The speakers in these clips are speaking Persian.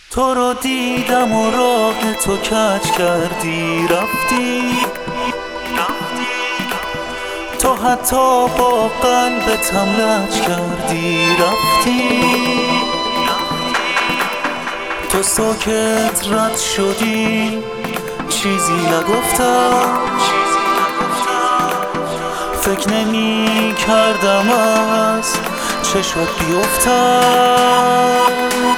تو رو دیدم و راه تو کج کردی رفتی. تو حتی با قلبتم لج کردی رفتی. تو ساکت رد شدی چیزی نگفتم. فکر نمی کردم از چشات بیفتم.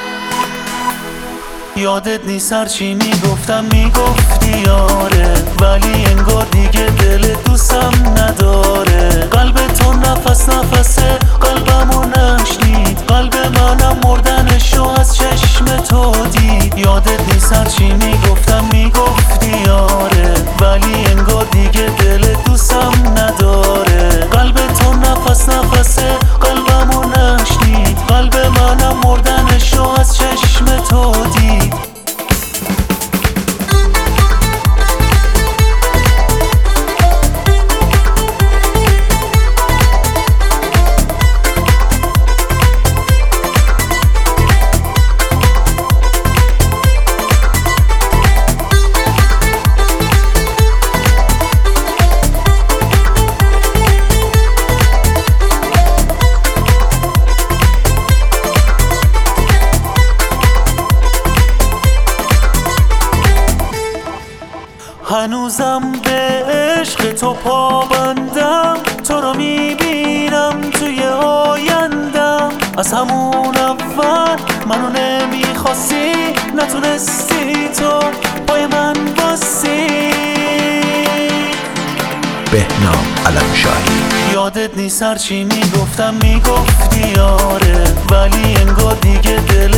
یادت نیست هرچی میگفتم میگفتی آره، ولی انگار دیگه دل دوستم نداره. قلب تو نفس نفسه قلبمو نشنید، قلب منم مردنشو از چشم تو دید. یادت نیست هرچی میگفتم میگفتی آره، ولی انگار دیگه دل دوستم نداره. قلب تو نفس نفسه قلبمو نشنید، قلب منم مردنشو از چشم تو دید. هنوزم به عشق تو پابندم، تو رو میبینم توی آیندم. از همون اول منو نمیخواستی، نتونستی تو پای من باسی. بهنام علمشاهی. یادت نیست هرچی میگفتم میگفتی آره، ولی انگار دیگه دل